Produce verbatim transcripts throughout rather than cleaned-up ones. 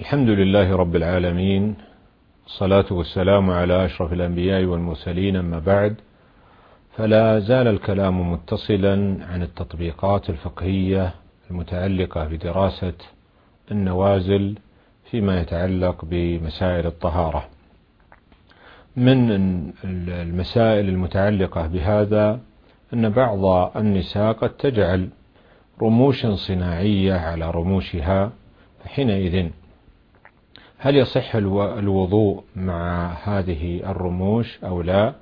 الحمد لله رب العالمين، الصلاة والسلام على أشرف الأنبياء والمرسلين، أما بعد، فلا زال الكلام متصلا عن التطبيقات الفقهية المتعلقة بدراسة النوازل فيما يتعلق بمسائل الطهارة. من المسائل المتعلقة بهذا أن بعض النساء قد تجعل رموشا صناعية على رموشها، فحينئذ هل يصح الوضوء مع هذه الرموش أو لا؟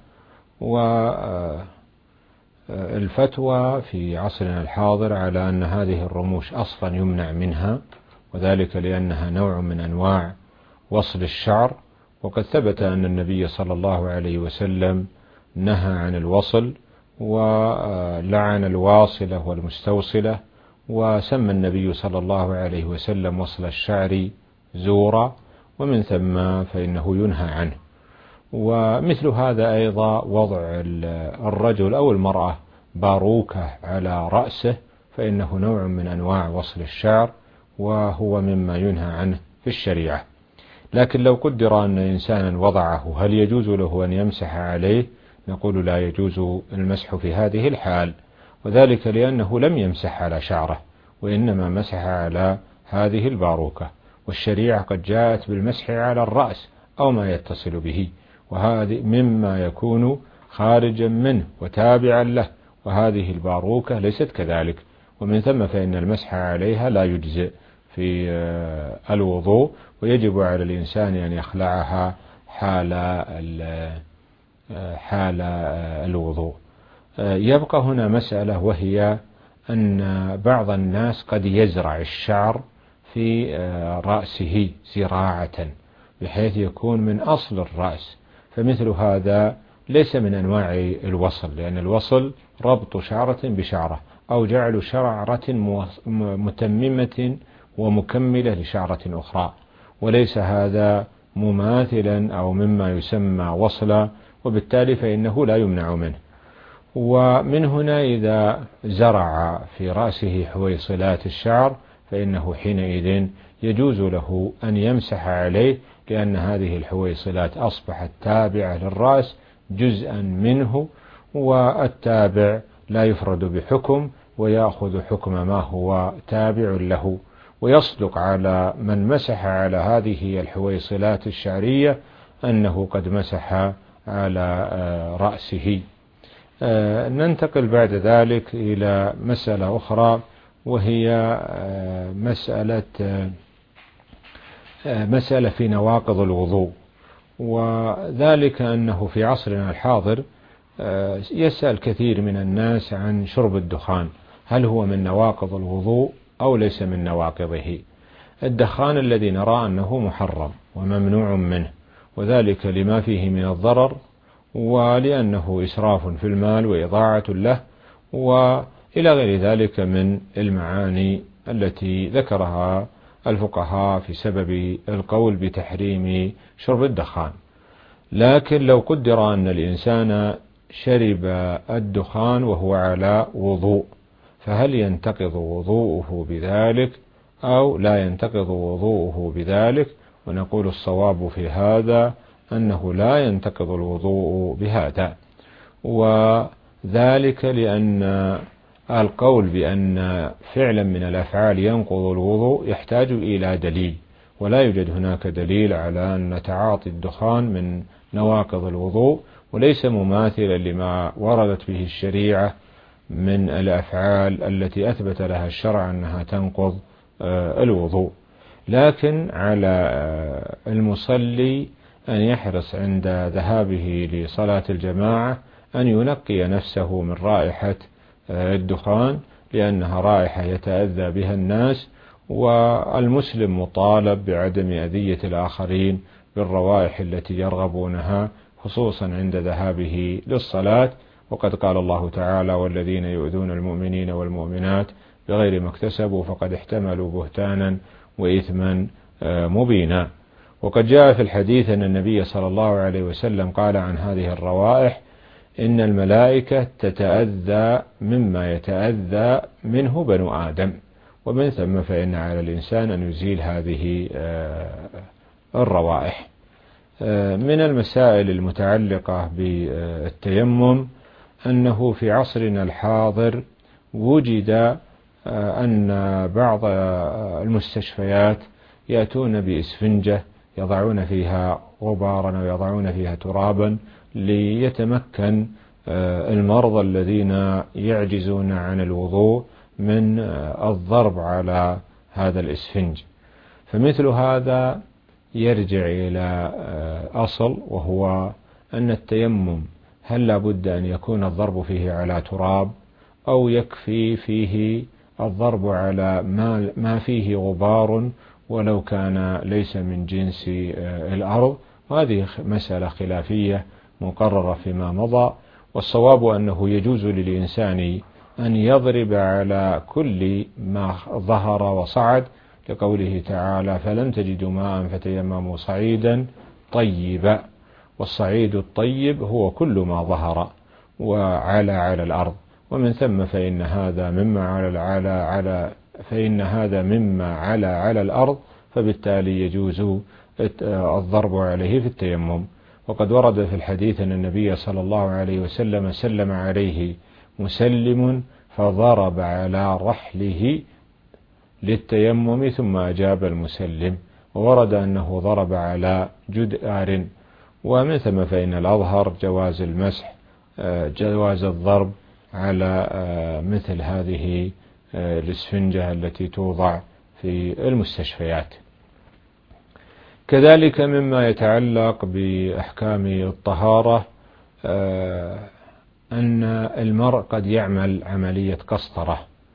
والفتوى في عصرنا الحاضر على أن هذه الرموش أصلا يمنع منها، وذلك لأنها نوع من أنواع وصل الشعر، وقد ثبت أن النبي صلى الله عليه وسلم نهى عن الوصل ولعن الواصلة والمستوصلة، وسمى النبي صلى الله عليه وسلم وصل الشعر زورا، ومن ثم فإنه ينهى عنه. ومثل هذا أيضا وضع الرجل أو المرأة باروكة على رأسه، فإنه نوع من أنواع وصل الشعر، وهو مما ينهى عنه في الشريعة. لكن لو قدر أن إنسانا وضعه، هل يجوز له أن يمسح عليه؟ نقول لا يجوز المسح في هذه الحال، وذلك لأنه لم يمسح على شعره، وإنما مسح على هذه الباروكة، والشريعة قد جاءت بالمسح على الرأس أو ما يتصل به، وهذه مما يكون خارجا منه وتابعا له، وهذه الباروكة ليست كذلك، ومن ثم فإن المسح عليها لا يجزئ في الوضوء، ويجب على الإنسان أن يخلعها حال حال الوضوء. يبقى هنا مسألة، وهي أن بعض الناس قد يزرع الشعر في رأسه زراعة بحيث يكون من أصل الرأس، فمثل هذا ليس من أنواع الوصل، لأن الوصل ربط شعرة بشعرة أو جعل شعرة متممة ومكملة لشعرة أخرى، وليس هذا مماثلا أو مما يسمى وصلا، وبالتالي فإنه لا يمنع منه. ومن هنا إذا زرع في رأسه حويصلات الشعر فإنه حينئذ يجوز له أن يمسح عليه، لأن هذه الحويصلات أصبحت تابعة للرأس جزءا منه، والتابع لا يفرد بحكم ويأخذ حكم ما هو تابع له، ويصدق على من مسح على هذه الحويصلات الشعرية أنه قد مسح على رأسه. ننتقل بعد ذلك إلى مسألة أخرى، وهي مسألة مسألة في نواقض الوضوء، وذلك أنه في عصرنا الحاضر يسأل كثير من الناس عن شرب الدخان، هل هو من نواقض الوضوء أو ليس من نواقضه؟ الدخان الذي نرى أنه محرم وممنوع منه، وذلك لما فيه من الضرر، ولأنه إسراف في المال وإضاعة له، وإلى غير ذلك من المعاني التي ذكرها الفقهاء في سبب القول بتحريم شرب الدخان. لكن لو قدر أن الإنسان شرب الدخان وهو على وضوء، فهل ينتقض وضوءه بذلك أو لا ينتقض وضوءه بذلك؟ ونقول الصواب في هذا أنه لا ينتقض الوضوء بهذا، وذلك لأن القول بأن فعلا من الأفعال ينقض الوضوء يحتاج إلى دليل، ولا يوجد هناك دليل على أن تعاطي الدخان من نواقض الوضوء، وليس مماثلا لما وردت به الشريعة من الأفعال التي أثبت لها الشرع أنها تنقض الوضوء. لكن على المصلي أن يحرص عند ذهابه لصلاة الجماعة أن ينقي نفسه من رائحة الدخان، لأنها رائحة يتأذى بها الناس، والمسلم مطالب بعدم أذية الآخرين بالروائح التي يرغبونها، خصوصا عند ذهابه للصلاة. وقد قال الله تعالى: والذين يؤذون المؤمنين والمؤمنات بغير ما اكتسبوا فقد احتملوا بهتانا وإثما مبينا. وقد جاء في الحديث أن النبي صلى الله عليه وسلم قال عن هذه الروائح: إن الملائكة تتأذى مما يتأذى منه بنو آدم، ومن ثم فإن على الإنسان أن يزيل هذه الروائح. من المسائل المتعلقة بالتيمم أنه في عصرنا الحاضر وجد أن بعض المستشفيات يأتون بإسفنجة يضعون فيها غبارا ويضعون فيها ترابا ليتمكن المرضى الذين يعجزون عن الوضوء من الضرب على هذا الإسفنج. فمثل هذا يرجع إلى أصل، وهو أن التيمم هل لابد أن يكون الضرب فيه على تراب أو يكفي فيه الضرب على ما فيه غبار ولو كان ليس من جنس الأرض؟ وهذه مسألة خلافية مقررة فيما مضى، والصواب أنه يجوز للإنسان أن يضرب على كل ما ظهر وصعد، لقوله تعالى فلم تجدوا ماء فتيمموا صعيدا طيبا، والصعيد الطيب هو كل ما ظهر وعلى على الأرض، ومن ثم فإن هذا مما على على على فإن هذا مما على على الأرض، فبالتالي يجوز الضرب عليه في التيمم. وقد ورد في الحديث أن النبي صلى الله عليه وسلم سلم عليه مسلم فضرب على رحله للتيمم ثم أجاب المسلم، وورد أنه ضرب على جدار. ومن ثم فإن الأظهر جواز المسح، جواز الضرب على مثل هذه الإسفنجة التي توضع في المستشفيات. كذلك مما يتعلق بأحكام الطهارة أن المرء قد يعمل عملية قسطرة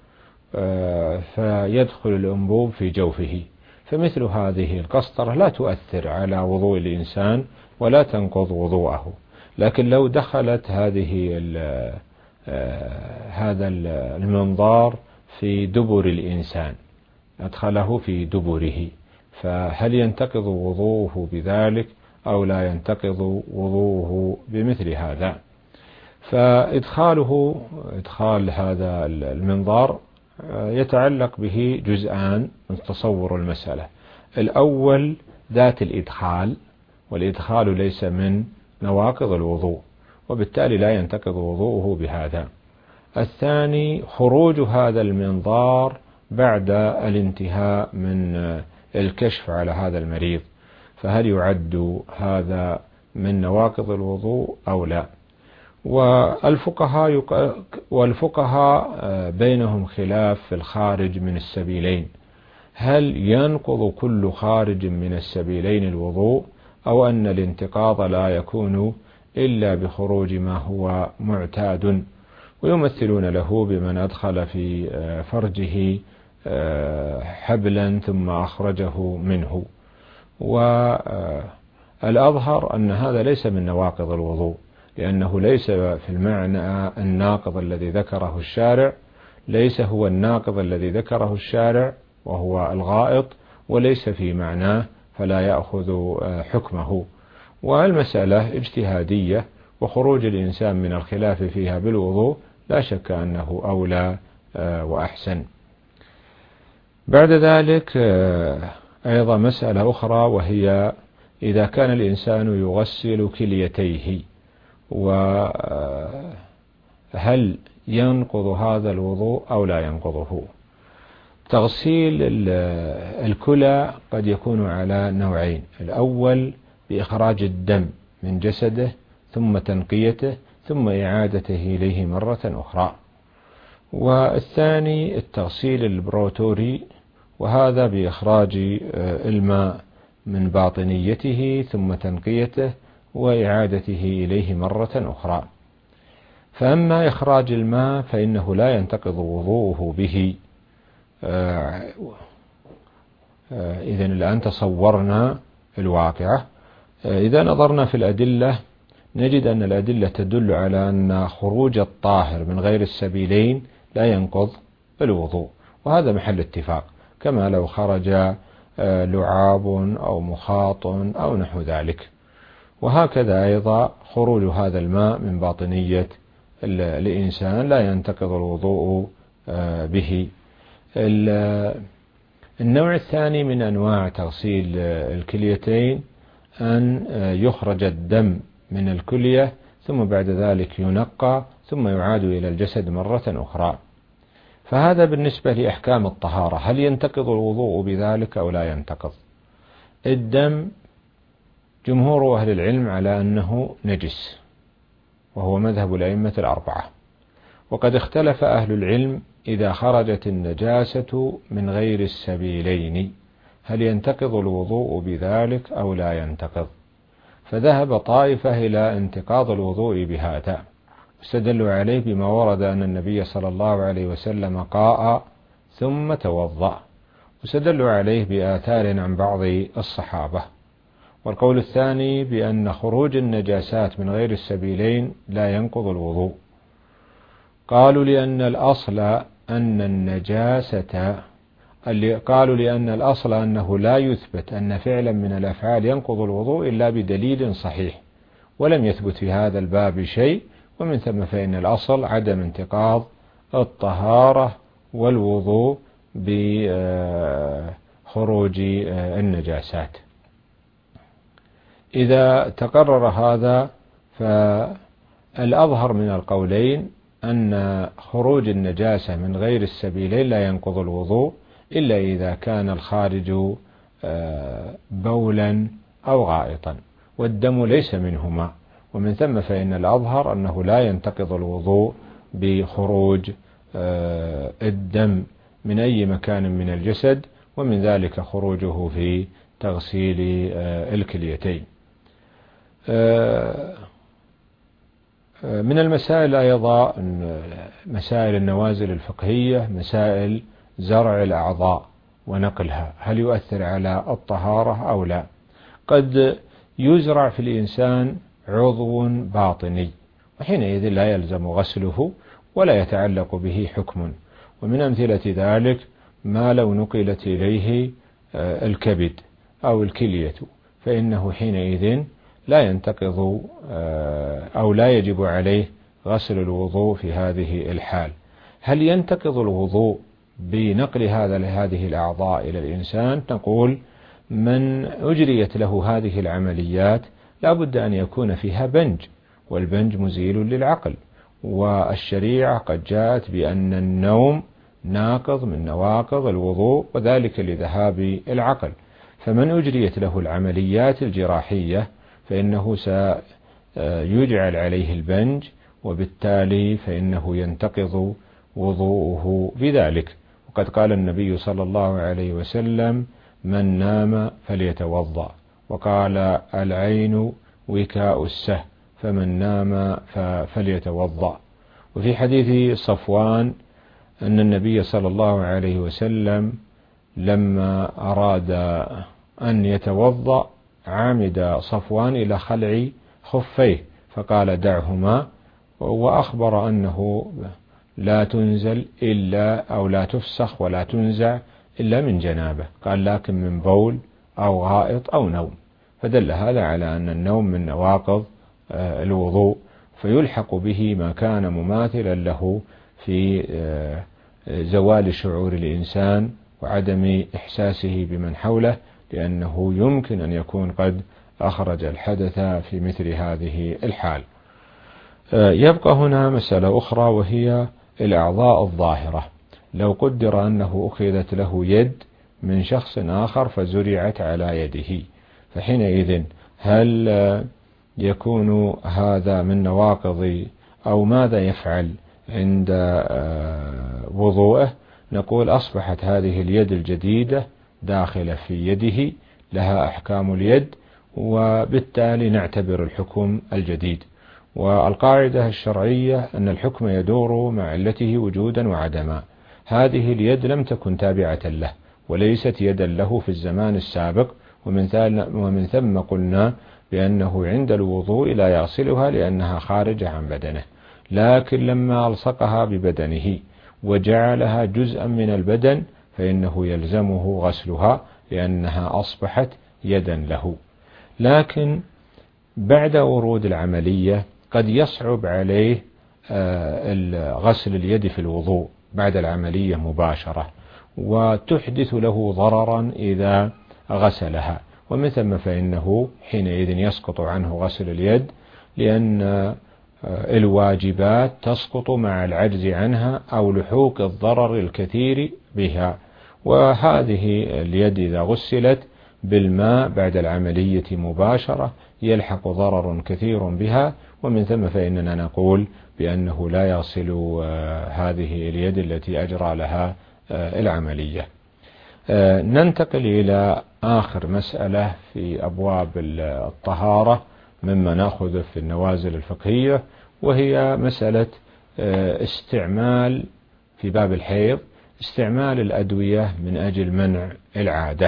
فيدخل الأنبوب في جوفه، فمثل هذه القسطرة لا تؤثر على وضوء الإنسان ولا تنقض وضوءه، لكن لو دخلت هذه هذا المنظار في دبر الإنسان، أدخله في دبره، فهل ينتقض وضوءه بذلك أو لا ينتقض وضوءه بمثل هذا؟ فإدخاله إدخال هذا المنظار يتعلق به جزءان من تصور المسألة. الأول ذات الإدخال، والإدخال ليس من نواقض الوضوء وبالتالي لا ينتقض وضوءه بهذا. الثاني خروج هذا المنظار بعد الانتهاء من الكشف على هذا المريض، فهل يعد هذا من نواقض الوضوء أو لا؟ والفقهاء والفقهاء بينهم خلاف في الخارج من السبيلين، هل ينقض كل خارج من السبيلين الوضوء، أو أن الانتقاض لا يكون إلا بخروج ما هو معتاد، ويمثلون له بمن أدخل في فرجه حبلا ثم أخرجه منه. والأظهر أن هذا ليس من نواقض الوضوء، لأنه ليس في المعنى الناقض الذي ذكره الشارع، ليس هو الناقض الذي ذكره الشارع وهو الغائط، وليس في معناه فلا يأخذ حكمه. والمسألة اجتهادية، وخروج الإنسان من الخلاف فيها بالوضوء لا شك أنه أولى وأحسن. بعد ذلك أيضا مسألة أخرى، وهي إذا كان الإنسان يغسل كليتيه، وهل ينقض هذا الوضوء أو لا ينقضه؟ تغسيل الكلى قد يكون على نوعين: الأول بإخراج الدم من جسده ثم تنقيته ثم إعادته إليه مرة أخرى، والثاني التغسيل البروتوري، وهذا بإخراج الماء من باطنيته ثم تنقيته وإعادته إليه مرة أخرى. فأما إخراج الماء فإنه لا ينتقض وضوءه به. إذن الآن تصورنا الواقعة، إذا نظرنا في الأدلة نجد أن الأدلة تدل على أن خروج الطاهر من غير السبيلين لا ينقض الوضوء، وهذا محل اتفاق، كما لو خرج لعاب أو مخاط أو نحو ذلك. وهكذا أيضا خروج هذا الماء من باطنية الإنسان لا ينتقض الوضوء به. النوع الثاني من أنواع تغسيل الكليتين أن يخرج الدم من الكلية ثم بعد ذلك ينقى ثم يعاد إلى الجسد مرة أخرى. فهذا بالنسبة لأحكام الطهارة، هل ينتقض الوضوء بذلك أو لا ينتقض؟ الدم جمهور أهل العلم على أنه نجس، وهو مذهب الأئمة الأربعة، وقد اختلف أهل العلم إذا خرجت النجاسة من غير السبيلين هل ينتقض الوضوء بذلك أو لا ينتقض؟ فذهب طائفة إلى انتقاض الوضوء بهذا، استدلوا عليه بما ورد أن النبي صلى الله عليه وسلم قاء ثم توضأ، واستدلوا عليه بآثار عن بعض الصحابة. والقول الثاني بأن خروج النجاسات من غير السبيلين لا ينقض الوضوء، قالوا لأن الأصل أن النجاسة قالوا لأن الأصل أنه لا يثبت أن فعلا من الأفعال ينقض الوضوء إلا بدليل صحيح، ولم يثبت في هذا الباب شيء، ومن ثم فإن الأصل عدم انتقاض الطهارة والوضوء بخروج النجاسات. إذا تقرر هذا فالأظهر من القولين أن خروج النجاسة من غير السبيلين لا ينقض الوضوء إلا إذا كان الخارج بولا أو غائطا، والدم ليس منهما، ومن ثم فإن الأظهر أنه لا ينتقض الوضوء بخروج الدم من أي مكان من الجسد، ومن ذلك خروجه في تغسيل الكليتين. من المسائل أيضا مسائل النوازل الفقهية، مسائل زرع الأعضاء ونقلها، هل يؤثر على الطهارة أو لا؟ قد يزرع في الإنسان عضو باطني، وحينئذ لا يلزم غسله ولا يتعلق به حكم، ومن أمثلة ذلك ما لو نقلت إليه الكبد أو الكلية، فإنه حينئذ لا ينتقض أو لا يجب عليه غسل الوضوء في هذه الحال. هل ينتقض الوضوء بنقل هذا لهذه الأعضاء إلى الإنسان؟ نقول من أجريت له هذه العمليات لا بد أن يكون فيها بنج، والبنج مزيل للعقل، والشريعة قد جاءت بأن النوم ناقض من نواقض الوضوء، وذلك لذهاب العقل، فمن أجريت له العمليات الجراحية فإنه سيجعل عليه البنج، وبالتالي فإنه ينتقض وضوءه بذلك. وقد قال النبي صلى الله عليه وسلم من نام فليتوضأ، وقال العين وكاء السه، فمن نام فليتوضأ. وفي حديث صفوان أن النبي صلى الله عليه وسلم لما أراد أن يتوضأ عمد صفوان إلى خلع خفيه فقال دعهما، وأخبر أنه لا تنزل إلا أو لا تفسخ ولا تنزع إلا من جنابه، قال لكن من بول أو غائط أو نوم، فدل هذا على أن النوم من نواقض الوضوء، فيلحق به ما كان مماثلا له في زوال شعور الإنسان وعدم إحساسه بمن حوله، لأنه يمكن أن يكون قد أخرج الحدث في مثل هذه الحال. يبقى هنا مسألة أخرى وهي الأعضاء الظاهرة، لو قدر أنه أخذت له يد من شخص آخر فزرعت على يده، فحينئذ هل يكون هذا من نواقض أو ماذا يفعل عند وضوءه؟ نقول أصبحت هذه اليد الجديدة داخلة في يده لها أحكام اليد، وبالتالي نعتبر الحكم الجديد. والقاعدة الشرعية أن الحكم يدور مع علته وجودا وعدما، هذه اليد لم تكن تابعة له وليست يدا له في الزمان السابق، ومن ثم قلنا بأنه عند الوضوء لا يغسلها لأنها خارجة عن بدنه، لكن لما ألصقها ببدنه وجعلها جزءا من البدن فإنه يلزمه غسلها لأنها أصبحت يدا له. لكن بعد ورود العملية قد يصعب عليه غسل اليد في الوضوء بعد العملية مباشرة، وتحدث له ضررا إذا غسلها، ومن ثم فإنه حينئذ يسقط عنه غسل اليد، لأن الواجبات تسقط مع العجز عنها أو لحوق الضرر الكثير بها. وهذه اليد إذا غسلت بالماء بعد العملية مباشرة يلحق ضرر كثير بها، ومن ثم فإننا نقول بأنه لا يغسل هذه اليد التي أجرى لها العملية. ننتقل إلى آخر مسألة في أبواب الطهارة مما نأخذ في النوازل الفقهية، وهي مسألة استعمال في باب الحيض استعمال الأدوية من أجل منع العادة.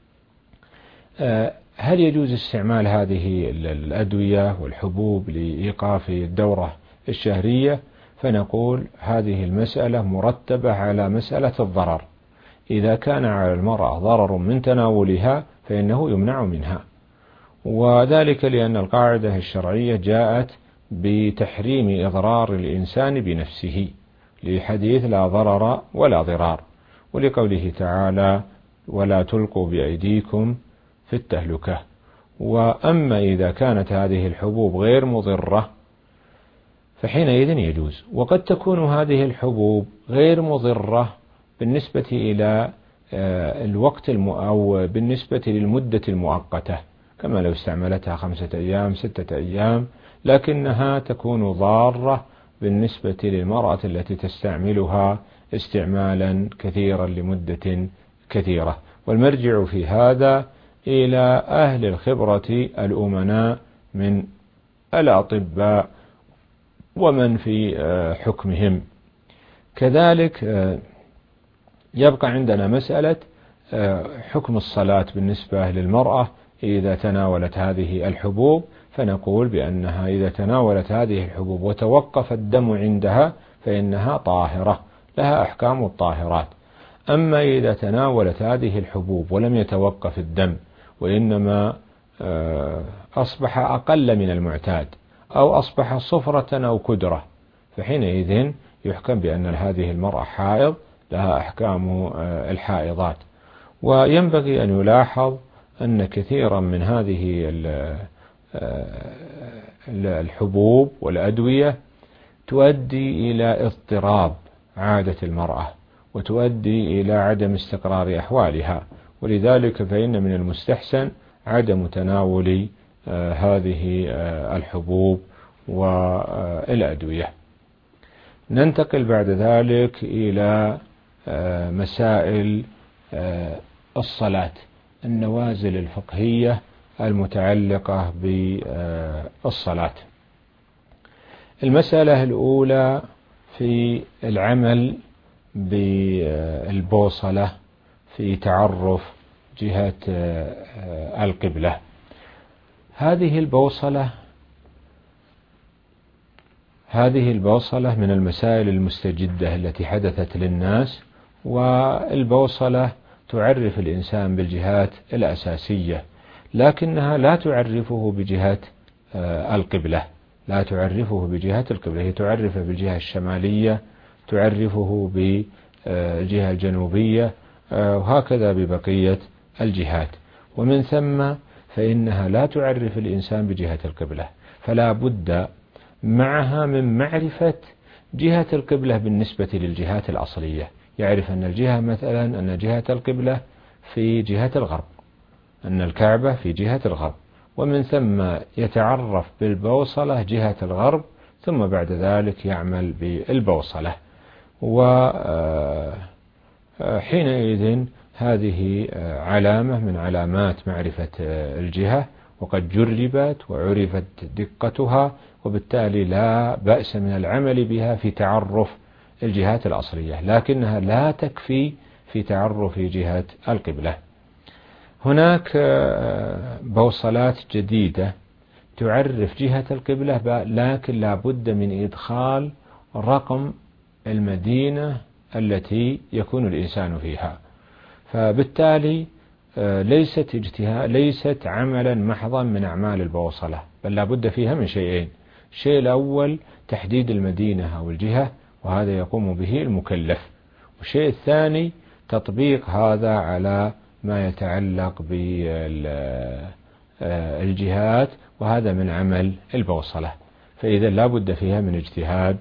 هل يجوز استعمال هذه الأدوية والحبوب لإيقاف الدورة الشهرية؟ فنقول هذه المسألة مرتبة على مسألة الضرر. إذا كان على المرأة ضرر من تناولها فإنه يمنع منها، وذلك لأن القاعدة الشرعية جاءت بتحريم إضرار الإنسان بنفسه لحديث لا ضرر ولا ضرار، ولقوله تعالى ولا تلقوا بأيديكم في التهلكة. وأما إذا كانت هذه الحبوب غير مضرة فحينئذ يجوز. وقد تكون هذه الحبوب غير مضرة بالنسبة إلى الوقت الم... أو بالنسبة للمدة المؤقتة، كما لو استعملتها خمسة أيام ستة أيام، لكنها تكون ضارة بالنسبة للمرأة التي تستعملها استعمالا كثيرا لمدة كثيرة. والمرجع في هذا إلى أهل الخبرة الأمناء من الأطباء ومن في حكمهم. كذلك يبقى عندنا مسألة حكم الصلاة بالنسبة للمرأة إذا تناولت هذه الحبوب، فنقول بأنها إذا تناولت هذه الحبوب وتوقف الدم عندها فإنها طاهرة لها أحكام الطاهرات. أما إذا تناولت هذه الحبوب ولم يتوقف الدم وإنما أصبح أقل من المعتاد أو أصبح صفرة أو كدرة، فحينئذ يحكم بأن هذه المرأة حائض لها أحكام الحائضات. وينبغي أن يلاحظ أن كثيرا من هذه الحبوب والأدوية تؤدي إلى اضطراب عادة المرأة وتؤدي إلى عدم استقرار أحوالها، ولذلك فإن من المستحسن عدم تناول هذه الحبوب والأدوية. ننتقل بعد ذلك إلى مسائل الصلاة، النوازل الفقهية المتعلقة بالصلاة. المسألة الأولى في العمل بالبوصلة في تعرف جهة القبلة. هذه البوصلة هذه البوصلة من المسائل المستجدة التي حدثت للناس، والبوصلة تعرف الإنسان بالجهات الأساسية، لكنها لا تعرفه بجهة القبلة لا تعرفه بجهة القبلة هي تعرفه بالجهة الشمالية، تعرفه بالجهة الجنوبية، وهكذا ببقية الجهات. ومن ثم فإنها لا تعرف الإنسان بجهة القبلة، فلا بد معها من معرفة جهة القبلة بالنسبة للجهات الأصلية. يعرف أن الجهة مثلا أن جهة القبلة في جهة الغرب، أن الكعبة في جهة الغرب، ومن ثم يتعرف بالبوصلة جهة الغرب، ثم بعد ذلك يعمل بالبوصلة. وحينئذ هذه علامة من علامات معرفة الجهة، وقد جربت وعرفت دقتها، وبالتالي لا بأس من العمل بها في تعرف الجهات الأصلية، لكنها لا تكفي في تعرف جهة القبلة. هناك بوصلات جديدة تعرف جهة القبلة، لكن لا بد من إدخال رقم المدينة التي يكون الإنسان فيها، فبالتالي ليست اجتهاد ليست عملا محضا من أعمال البوصلة، بل لا بد فيها من شيئين. الشيء الأول تحديد المدينة أو الجهة، وهذا يقوم به المكلف. والشيء الثاني تطبيق هذا على ما يتعلق بالجهات، وهذا من عمل البوصلة، فإذا لا بد فيها من اجتهاد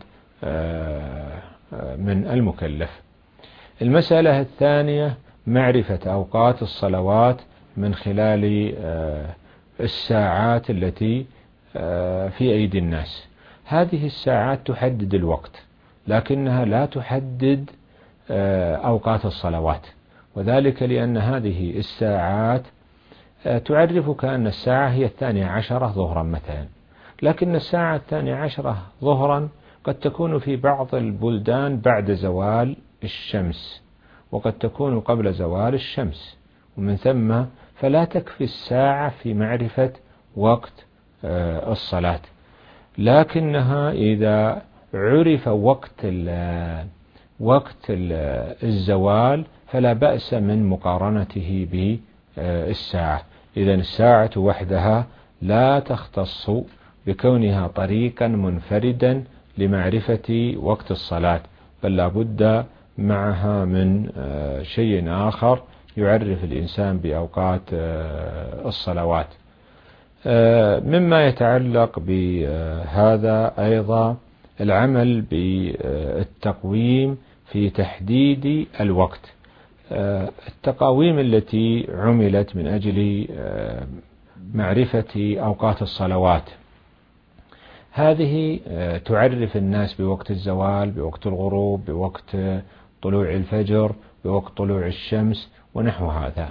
من المكلف. المسألة الثانية معرفة أوقات الصلوات من خلال الساعات التي في أيدي الناس. هذه الساعات تحدد الوقت، لكنها لا تحدد أوقات الصلوات، وذلك لأن هذه الساعات تعرفك أن الساعة هي الثانية عشرة ظهرا مثلا، لكن الساعة الثانية عشرة ظهرا قد تكون في بعض البلدان بعد زوال الشمس، وقد تكون قبل زوال الشمس، ومن ثم فلا تكفي الساعة في معرفة وقت الصلاة، لكنها إذا عرف وقت وقت الزوال فلا بأس من مقارنته بالساعة. إذن الساعة وحدها لا تختص بكونها طريقا منفردا لمعرفة وقت الصلاة، بل لا بد معها من شيء آخر يعرف الإنسان بأوقات الصلوات. مما يتعلق بهذا أيضا العمل بالتقويم في تحديد الوقت. التقاويم التي عملت من أجل معرفة أوقات الصلوات هذه تعرف الناس بوقت الزوال، بوقت الغروب، بوقت طلوع الفجر، بوقت طلوع الشمس ونحو هذا.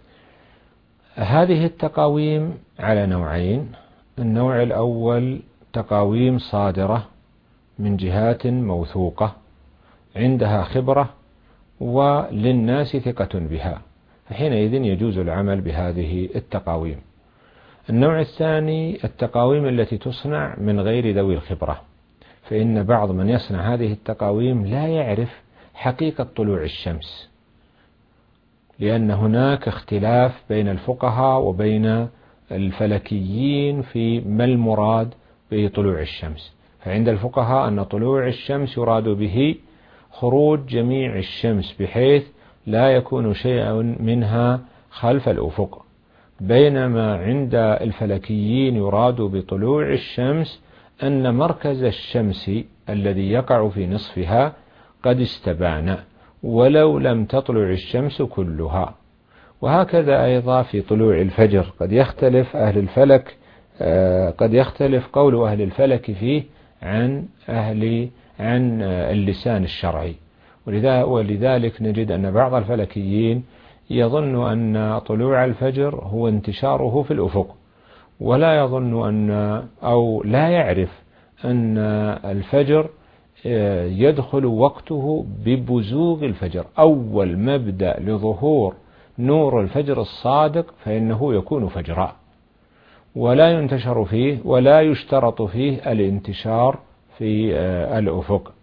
هذه التقاويم على نوعين: النوع الأول تقاويم صادرة من جهات موثوقة عندها خبرة وللناس ثقة بها، فحينئذ يجوز العمل بهذه التقاويم. النوع الثاني التقاويم التي تصنع من غير ذوي الخبرة، فإن بعض من يصنع هذه التقاويم لا يعرف حقيقة طلوع الشمس، لأن هناك اختلاف بين الفقهاء وبين الفلكيين في ما المراد بطلوع الشمس. فعند الفقهاء أن طلوع الشمس يراد به خروج جميع الشمس بحيث لا يكون شيء منها خلف الأفق، بينما عند الفلكيين يراد بطلوع الشمس أن مركز الشمس الذي يقع في نصفها قد استبان ولو لم تطلع الشمس كلها. وهكذا أيضا في طلوع الفجر قد يختلف أهل الفلك قد يختلف قول أهل الفلك فيه عن أهل عن اللسان الشرعي، ولذلك نجد أن بعض الفلكيين يظن أن طلوع الفجر هو انتشاره في الأفق، ولا يظن أن أو لا يعرف أن الفجر يدخل وقته ببزوغ الفجر. أول مبدأ لظهور نور الفجر الصادق فإنه يكون فجرا، ولا ينتشر فيه ولا يشترط فيه الانتشار في الأفق.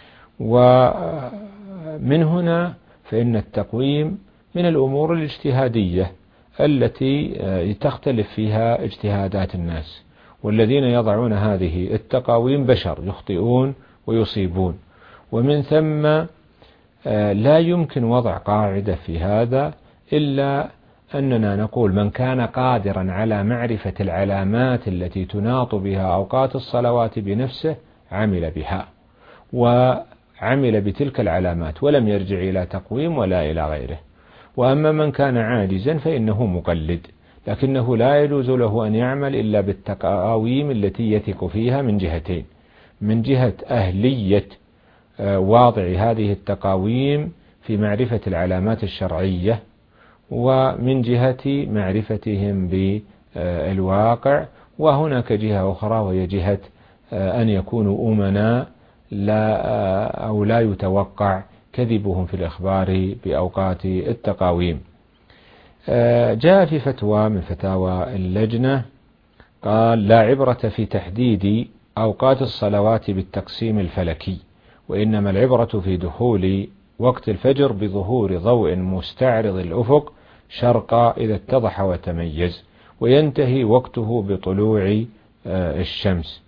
ومن هنا فإن التقويم من الأمور الاجتهادية التي تختلف فيها اجتهادات الناس، والذين يضعون هذه التقاويم بشر يخطئون ويصيبون، ومن ثم لا يمكن وضع قاعدة في هذا إلا أننا نقول من كان قادرا على معرفة العلامات التي تناط بها أوقات الصلوات بنفسه عمل بها وعمل بتلك العلامات ولم يرجع إلى تقويم ولا إلى غيره. وأما من كان عاجزا فإنه مقلد، لكنه لا يجوز له أن يعمل إلا بالتقاويم التي يثق فيها من جهتين: من جهة أهلية واضع هذه التقاويم في معرفة العلامات الشرعية، ومن جهة معرفتهم بالواقع. وهناك جهة أخرى وهي جهة أن يكونوا أمناء لا أو لا يتوقع كذبهم في الإخبار بأوقات التقاويم. جاء في فتوى من فتاوى اللجنة قال: لا عبرة في تحديد أوقات الصلوات بالتقسيم الفلكي، وإنما العبرة في دخول وقت الفجر بظهور ضوء مستعرض الأفق شرقا إذا اتضح وتميز، وينتهي وقته بطلوع الشمس.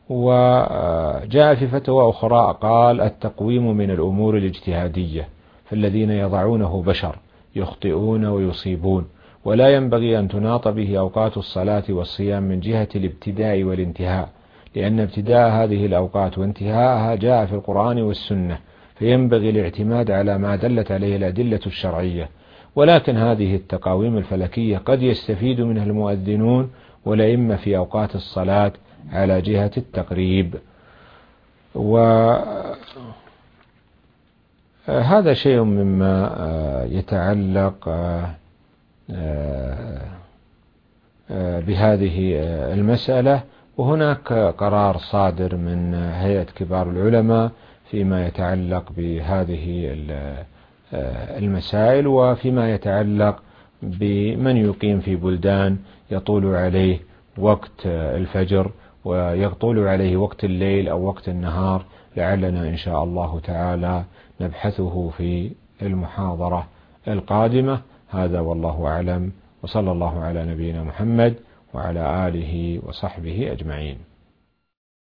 وجاء في فتوى أخرى قال: التقويم من الأمور الاجتهادية، فالذين يضعونه بشر يخطئون ويصيبون، ولا ينبغي أن تناط به أوقات الصلاة والصيام من جهة الابتداء والانتهاء، لأن ابتداء هذه الأوقات وانتهاءها جاء في القرآن والسنة، فينبغي الاعتماد على ما دلت عليه الأدلة الشرعية. ولكن هذه التقاويم الفلكية قد يستفيد منها المؤذنون والأئمة في أوقات الصلاة على جهة التقريب. وهذا شيء مما يتعلق بهذه المسألة. وهناك قرار صادر من هيئة كبار العلماء فيما يتعلق بهذه المسائل، وفيما يتعلق بمن يقيم في بلدان يطول عليه وقت الفجر ويطول عليه وقت الليل أو وقت النهار، لعلنا إن شاء الله تعالى نبحثه في المحاضرة القادمة. هذا والله أعلم، وصلى الله على نبينا محمد وعلى آله وصحبه أجمعين.